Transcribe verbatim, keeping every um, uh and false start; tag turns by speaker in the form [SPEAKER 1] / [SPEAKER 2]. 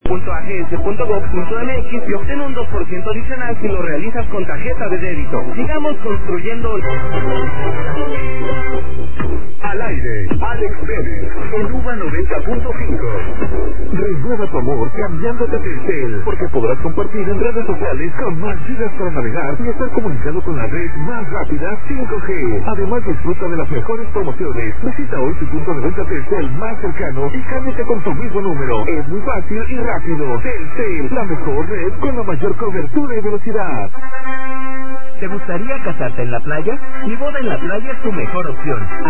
[SPEAKER 1] agencia punto gov punto m x y obtén un dos por ciento adicional si lo realizas con tarjeta de débito. Sigamos construyendo.
[SPEAKER 2] Al aire, Alex Pérez, en UVA noventa punto cinco. Renueva tu amor cambiándote a Telcel, porque podrás compartir en redes sociales con más gigas para navegar y estar comunicado con la red más rápida cinco G. Además, disfruta de las mejores promociones. Visita hoy tu punto de venta Telcel más cercano y cámbiate con tu mismo número. Es muy fácil y rápido. Telcel, la mejor red con la mayor cobertura y velocidad.
[SPEAKER 3] ¿Te gustaría casarte en la playa? Mi boda en la playa es tu mejor opción.